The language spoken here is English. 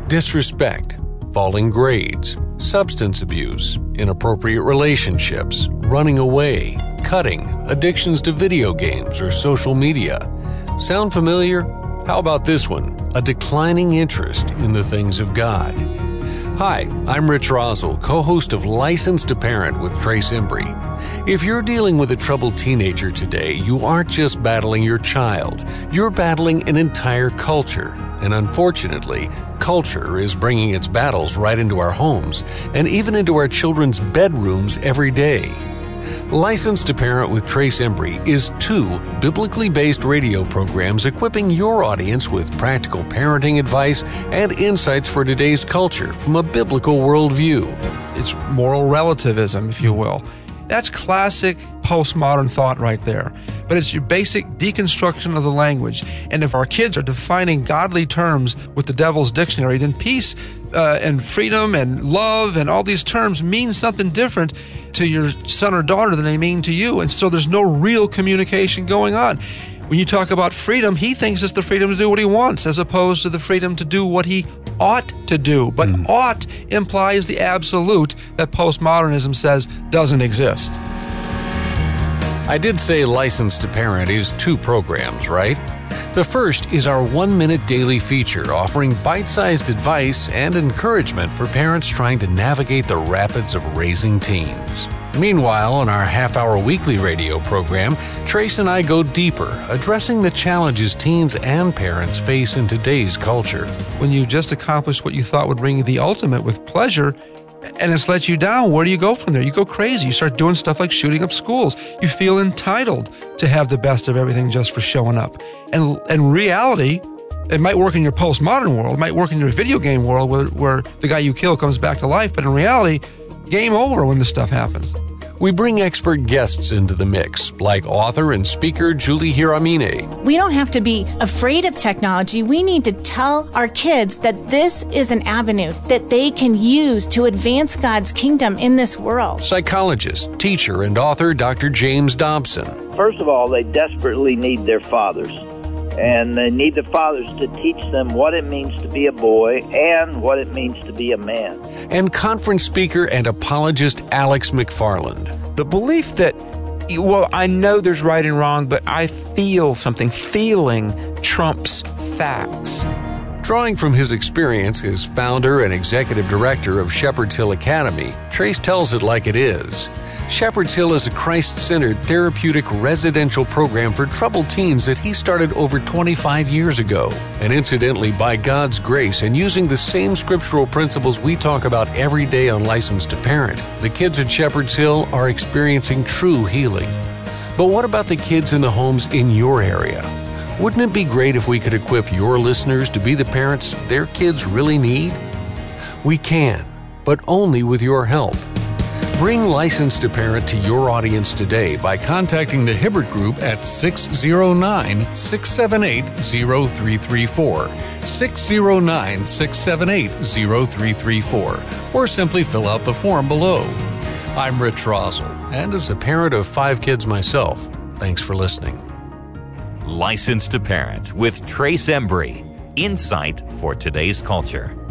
disrespect, falling grades, substance abuse, inappropriate relationships, running away, cutting, addictions to video games or social media. Sound familiar? How about this one? A declining interest in the things of God. Hi, I'm Rich Rosell, co-host of Licensed to Parent with Trace Embry. If you're dealing with a troubled teenager today, you aren't just battling your child. You're battling an entire culture. And unfortunately, culture is bringing its battles right into our homes and even into our children's bedrooms every day. Licensed to Parent with Trace Embry is 2 biblically based radio programs equipping your audience with practical parenting advice and insights for today's culture from a biblical worldview. It's moral relativism, if you will. That's classic postmodern thought right there. But it's your basic deconstruction of the language. And if our kids are defining godly terms with the devil's dictionary, then peace and freedom and love and all these terms mean something different to your son or daughter than they mean to you. And so there's no real communication going on. When you talk about freedom, he thinks it's the freedom to do what he wants as opposed to the freedom to do what he ought to do. But ought implies the absolute that postmodernism says doesn't exist. I did say Licensed to Parent is 2 programs, right? The first is our 1-minute daily feature offering bite-sized advice and encouragement for parents trying to navigate the rapids of raising teens. Meanwhile, on our half-hour weekly radio program, Trace and I go deeper, addressing the challenges teens and parents face in today's culture. When you just accomplished what you thought would bring you the ultimate with pleasure, and it's let you down, where do you go from there? You go crazy. You start doing stuff like shooting up schools. You feel entitled to have the best of everything just for showing up. And reality, it might work in your postmodern world. It might work in your video game world where the guy you kill comes back to life. But in reality, game over when this stuff happens. We bring expert guests into the mix, like author and speaker Julie Hiramine. We don't have to be afraid of technology. We need to tell our kids that this is an avenue that they can use to advance God's kingdom in this world. Psychologist, teacher, and author Dr. James Dobson. First of all, they desperately need their fathers. And they need the fathers to teach them what it means to be a boy and what it means to be a man. And conference speaker and apologist Alex McFarland. The belief that, well, I know there's right and wrong, but I feel something. Feeling trumps facts. Drawing from his experience as founder and executive director of Shepherd's Hill Academy, Trace tells it like it is. Shepherd's Hill is a Christ-centered therapeutic residential program for troubled teens that he started over 25 years ago. And incidentally, by God's grace and using the same scriptural principles we talk about every day on Licensed to Parent, the kids at Shepherd's Hill are experiencing true healing. But what about the kids in the homes in your area? Wouldn't it be great if we could equip your listeners to be the parents their kids really need? We can, but only with your help. Bring Licensed to Parent to your audience today by contacting the Hibbert Group at 609-678-0334, 609-678-0334, or simply fill out the form below. I'm Rich Rosell, and as a parent of 5 kids myself, thanks for listening. Licensed to Parent with Trace Embry. Insight for today's culture.